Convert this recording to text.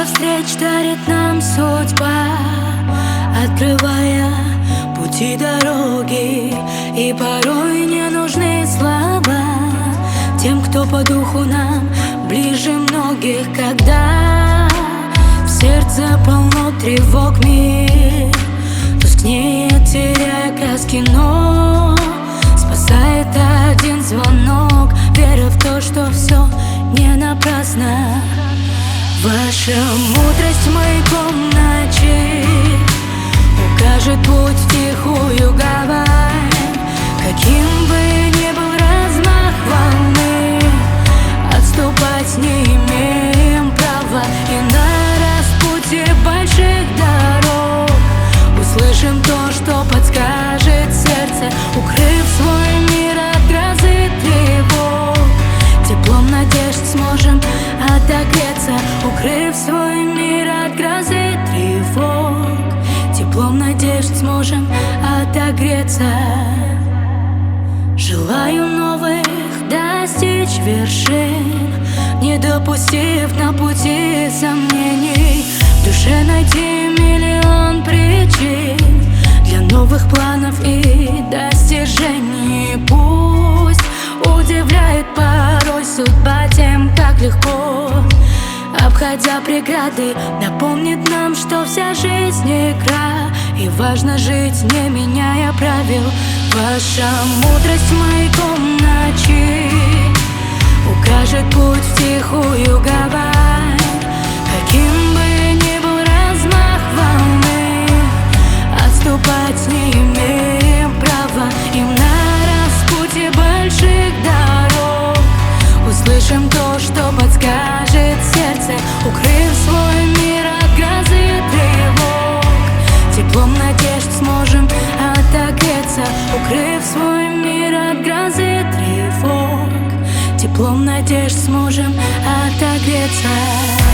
встреч дарит нам судьба, открывая пути, дороги. И порой не нужны слова тем, кто по духу нам ближе многих. Когда в сердце полно тревог, мир тускнеет, теряя краски, но спасает один звонок, вера в то, что все не напрасно. Ваша мудрость маяком ночи укажет путь в тихую гавань. Каким бы ни был размах волны, отступать не имеем права. И на распутье больших дорог услышим то, что подскажет сердце, укрыв свой мир от грозы тревог. Теплом надежд сможем отогреться, укрыв свой мир от грозы тревог. Теплом надежд сможем отогреться. Желаю новых достичь вершин, не допустив на пути сомнений. В душе найти миллион причин для новых планов и достижений. Пусть удивляет порой судьба тем, как легко, обходя преграды, напомнит нам, что вся жизнь игра, и важно жить, не меняя правил. Ваша мудрость маяком ночи укажет путь в тихую гавань. Каким бы ни был размах волны, отступать не имеем права. И на распутье больших дорог услышим то, что подскажет сердце, укрыв свой мир от грозы тревог. Теплом надежд сможем отогреться, укрыв свой мир от грозы тревог. Теплом надежд сможем отогреться.